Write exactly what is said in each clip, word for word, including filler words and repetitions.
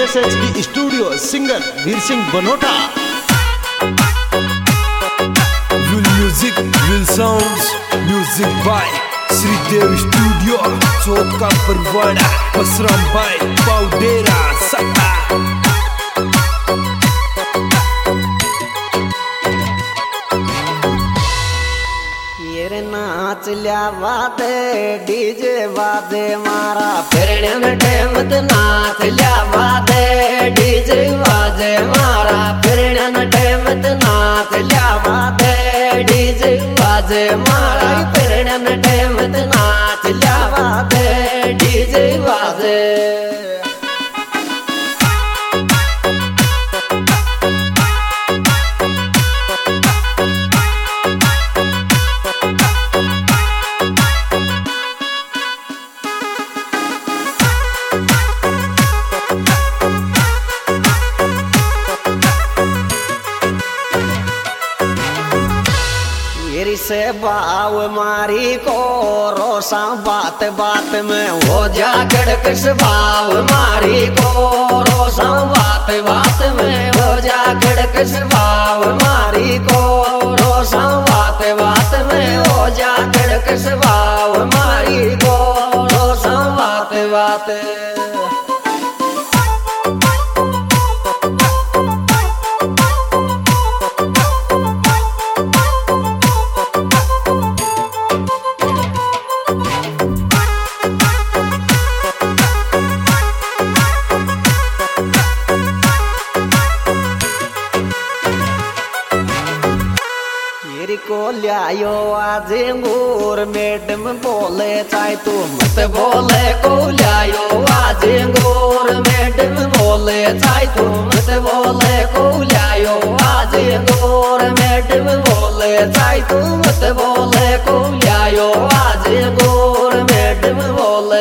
S H की studio singer Veer Singh Banota. Will music will sounds music by Shridev studio चौक का परवाड़ा बसराम भाई पाउडेरा सत्ता। नाच लिया वादे डीजे वादे मारा फिरने में टेमत नाच लिया वादे डीजे वादे मारा फिरने में टेमत नाच लिया वादे डीजे वादे मारा फिरने में टेमत नाच लिया वादे डीजे वादे। से बाव मारी को रोसा बात बात में हो जा गड़कस बाव मारी को रोसा बात बात में हो जा गड़कस बाव मारी को रोसा बात बात में हो जा गड़कस बाव मारी को रोसा बात बात। को लियायो आज अंगूर मैडम बोले चाहे तू मत बोले को लियायो आज अंगूर मैडम बोले चाहे तू मत बोले को लियायो आज अंगूर मैडम बोले चाहे तू मत बोले को लियायो आज अंगूर मैडम बोले।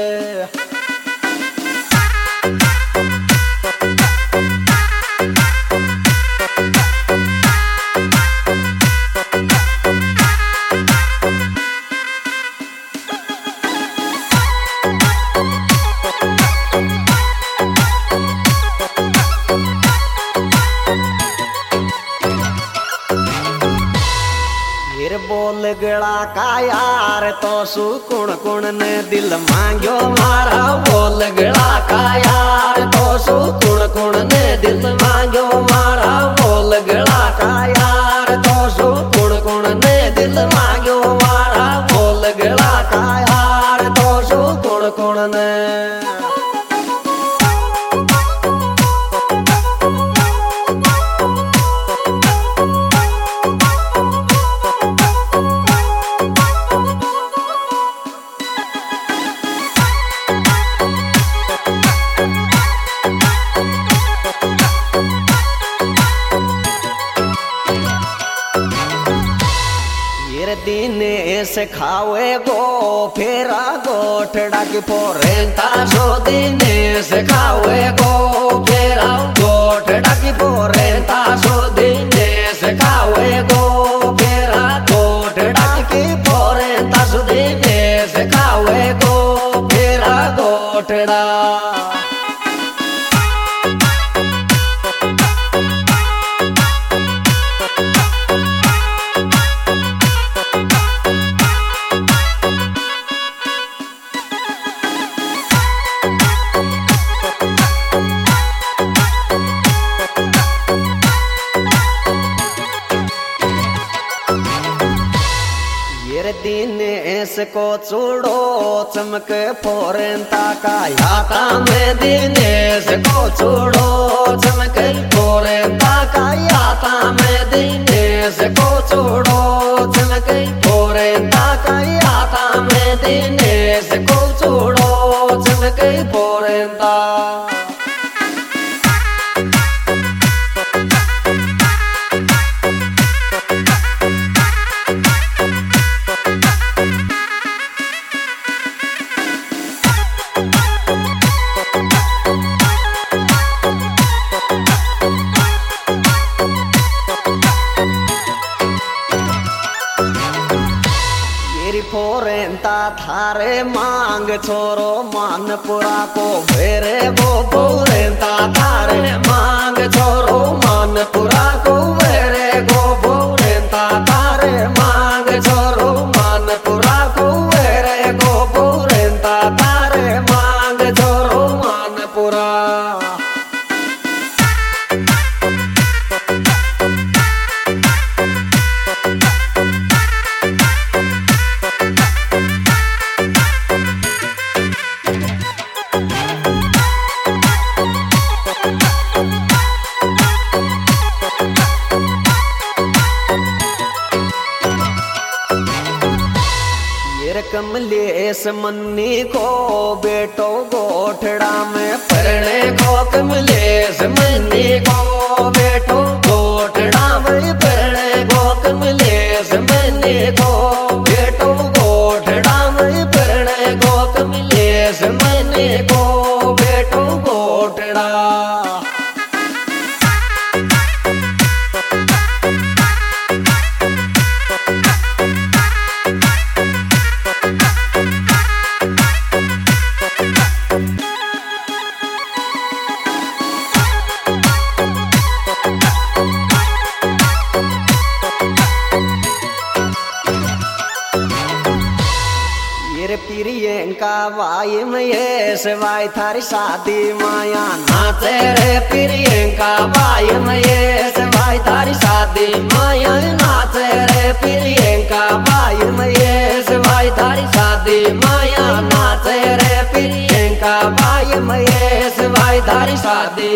बोल गड़ा का यार तो सुकुण कुण ने दिल मांगो मारा बोल गड़ा का यार तो सुकुण कुण ने दिल मांगो मारा बोल गड़ा का यार तो सुकुण कुण ने दिल मांगो मारा बोल गड़ा का यार तो सुकुण कुण ने। दिनेश खावे गो फेरा गोठड़ा की पोरेंता सो दिनेश खावे गो फेरा गोठड़ा की पोरेंता सो दिनेश खावे गो फेरा गोठड़ा की पोरेंता सो दिनेश खावे गो फेरा गोठड़ा। दिनेश को चूड़ो चमक फोरेंता का याता में दिनेश को चूड़ो चमक फोरेंता का याता में दिनेश को चूड़ो चमक फोरेंता का याता में दिनेश को चूड़ो चमक फोरेंता। फोरेंता थारे मांग छोरो मानपुरा को भेरे गो भोरेंता तारे मांग छोरो मानपुरा को भेरे गो भोरेंता तारे मांग छोरो मानपुरा को भेरे गो भोरेंता तारे मांग छोरो मानपुरा। कमलेश मन्नी को बेटो गोठड़ा में परणे को कमलेश मन्नी को बेटो गोठड़ा में परणे को कमलेश मन्नी को बेटो गोठड़ा में परणे को कमलेश मन्नी को बेटो गोठड़ा। प्रियंका बाई में ये सवाई थारी शादी माया नाचे रे प्रियंका बाई में ये सवाई थारी शादी माया नाचे रे प्रियंका बाई में ये सवाई थारी शादी माया नाचे रे प्रियंका बाई में ये सवाई थारी शादी।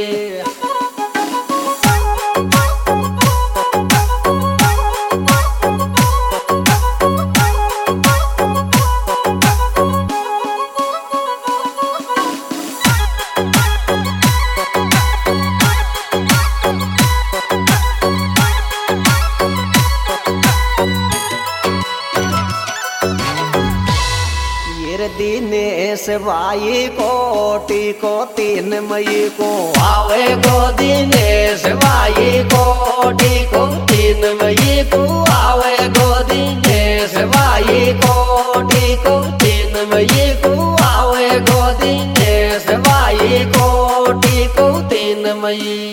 दिनेश भाई कोटी को तीन मई को आवे गो दिनेश भाई कोटी को तीन मई को आवे गो दिनेश भाई कोटी को तीन मई को आवे गो दिनेश भाई कोटी को तीन मई।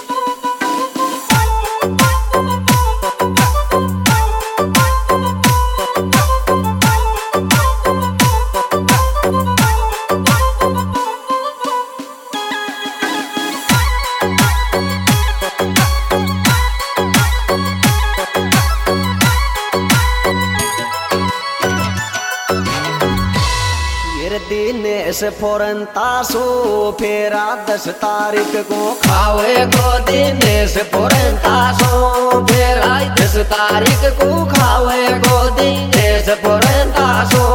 दिनेश फोरंता सो फेरा दस तारीख को खावे गो दिनेश फोरंता सो फेरा दस तारीख को खावे गो दिनेश फोरंता सो।